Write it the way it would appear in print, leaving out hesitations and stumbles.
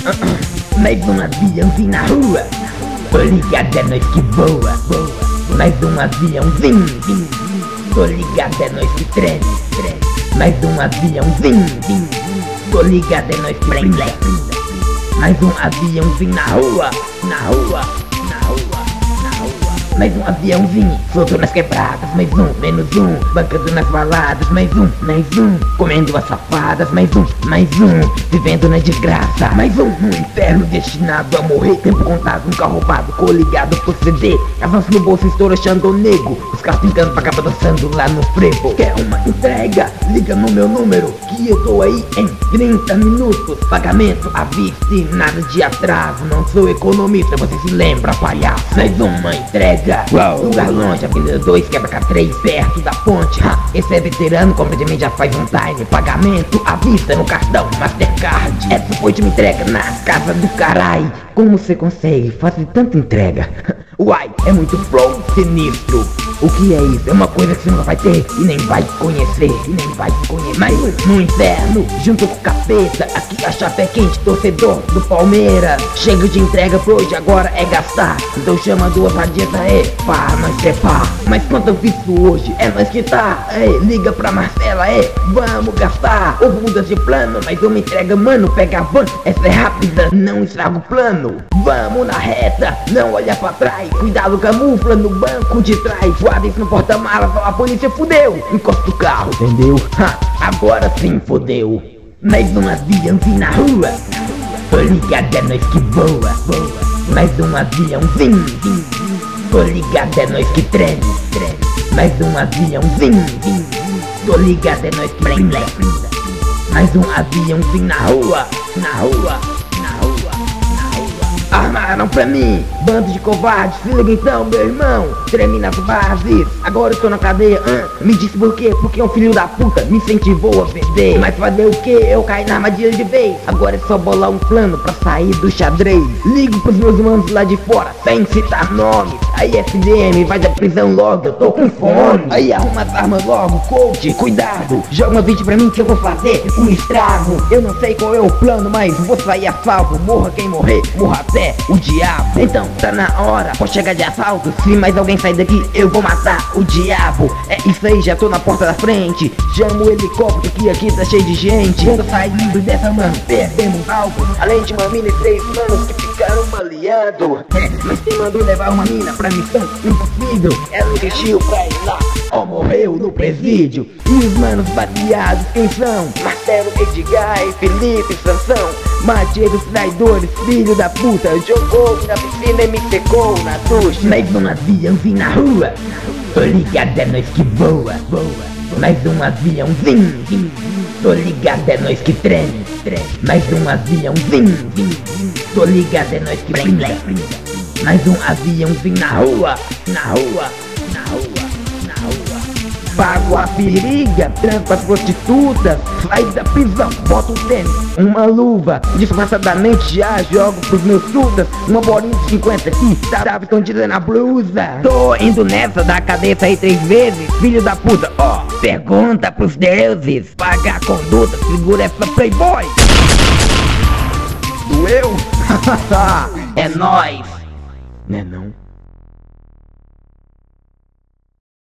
Mais um aviãozinho na rua, tô ligado, é nós que voa. Mais um aviãozinho, tô ligado, é nós que treme. Mais um aviãozinho, tô ligado, é nós que brinda. Mais um aviãozinho na rua, na rua. Mais um aviãozinho, solto nas quebradas. Mais um, menos um, bancando nas baladas. Mais um, comendo as safadas. Mais um, vivendo na desgraça. Mais um, no inferno destinado a morrer. Tempo contado, um carro roubado, coligado por CD. Avanço no bolso, estou achando o nego. Os carros pintando pra acabar dançando lá no frevo. Quer uma entrega? Liga no meu número, que eu tô aí em 30 minutos. Pagamento à vista e nada de atraso. Não sou economista, você se lembra, palhaço. Mais uma entrega. Lugar longe, Avenida 2, quebra K3, perto da ponte. Esse é veterano, compra de mim já faz um time. Pagamento à vista no cartão Mastercard. Essa foi de uma entrega na casa do carai. Como você consegue fazer tanta entrega? Uai, é muito flow sinistro. O que é isso? É uma coisa que você nunca vai ter e nem vai conhecer, Mas no inferno, junto com o capeta, aqui a chapa é quente, torcedor do Palmeiras. Chega de entrega por hoje, agora é gastar. Então chama duas vadias aí, pra nós trepar. Mas quanto eu fiz hoje, é nós que tá. Liga pra Marcela, vamos gastar. Ou mudas de plano, mas uma entrega, mano, pega a van. Essa é rápida, não estraga o plano. Vamos na reta, não olha pra trás. Cuidado, camufla no banco de trás. Guarda isso no porta-malas, a polícia fudeu. Encosta o carro, entendeu? Agora sim fudeu. Mais um aviãozinho na rua, tô ligado, é nós que voa. Mais um aviãozinho, tô ligado, é nós que treme. Mais um aviãozinho, tô ligado, é nós que brinda. Mais um aviãozinho na rua. Armaram pra mim, bando de covardes. Se liga então, meu irmão, treme nas bases. Agora eu tô na cadeia, me disse por quê? Porque um filho da puta me incentivou a vender. Mas fazer o que? Eu caí na armadilha de vez. Agora é só bolar um plano pra sair do xadrez. Ligo pros meus manos lá de fora, sem citar nomes. Aí FDM, vai da prisão logo, eu tô com fome. Aí arruma as armas logo, coach, cuidado. Joga uma vídeo pra mim que eu vou fazer um estrago. Eu não sei qual é o plano, mas vou sair a salvo. Morra quem morrer, morra até o diabo. Então tá na hora, pode chegar de assalto. Se mais alguém sair daqui, eu vou matar o diabo. É isso aí, já tô na porta da frente. Chamo o helicóptero que aqui tá cheio de gente. Quando saindo dessa, mano, perdemos algo. Além de uma mina e 3 manos que ficaram baleados. Mas quem mandou levar uma mina pra missão impossível? Ela investiu pra ir lá, morreu no presídio. E os manos baleados, quem são? Marcelo, Edgar e Felipe Sansão. Matei dos traidores, filho da puta. Jogou na piscina e me secou na ducha. Mais um aviãozinho na rua, tô ligado, é nós que voa. Mais um aviãozinho, tô ligado, é nós que treme. Mais um aviãozinho, tô ligado, é nós que brinda. Mais um aviãozinho na rua. Pago a periga, trampa as prostitutas. Sai da prisão, bota um tênis, uma luva. Disfarçadamente já jogo pros meus trutas. Uma bolinha de 50 aqui, tava escondida na blusa. Tô indo nessa da cadeia aí 3 vezes. Filho da puta, pergunta pros deuses. Paga a conduta, segura essa playboy. Doeu? É nóis. Né não?